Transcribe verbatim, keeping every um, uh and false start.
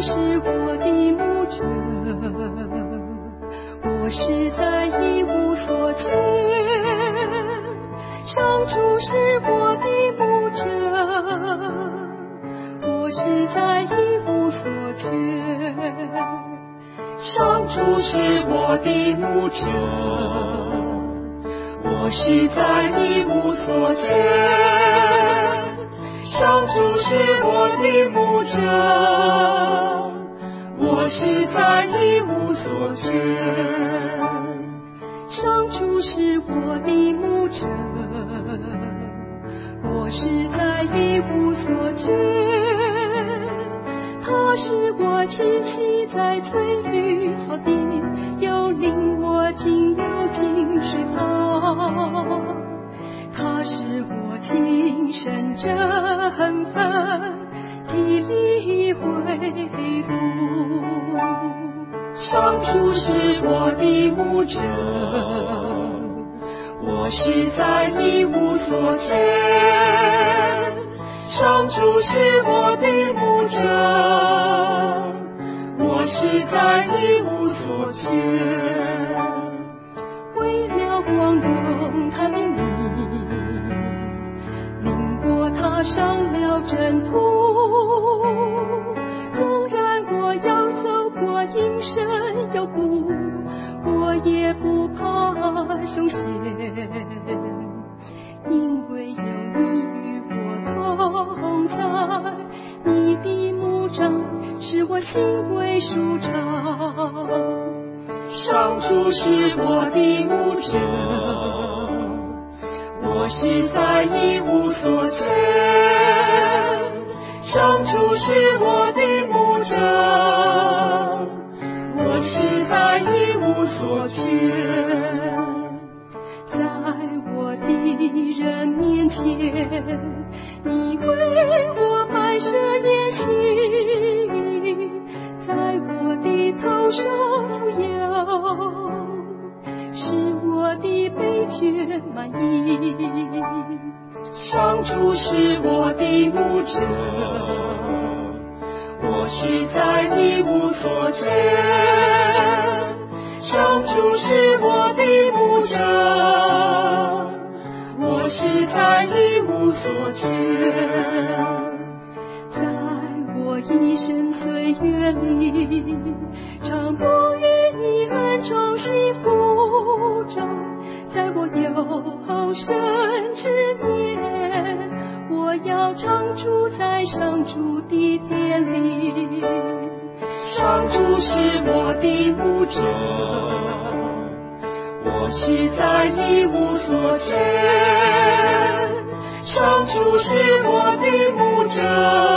是我的牧者，我实在一无所缺。上主是我的牧者，我实在一无所缺。上主是我的牧者，我实在一无所缺。上主是我的牧者，我实在一无所缺。上主是我的牧者，我实在一无所缺。他使我栖息在翠绿草地，又领我进幽静水塘。他使我亲身振奋，体力恢复。上主是我的牧者，我实在一无所缺。上主是我的牧者，我实在一无所缺。为了光荣他的名，领我踏上了征途。纵然我要走过阴深幽谷，我也不怕凶险，因为有你与我同在。你的牧长使我心归舒畅。上主是我的牧者，我实在一无所缺。上主是我的牧者，我实在一无所缺。在我的人面前，你为我摆设筵席，在我的头上扶摇，使我的悲觉满溢。上主是我的牧者，我实在一无所缺。上主是我的牧者，我实在一无所缺。在我一生岁月里，常不与你恩宠幸福中，在我有生之年，我要常住在上主的殿里。上主是我的牧者，我实在一无所缺。上主是我的牧者，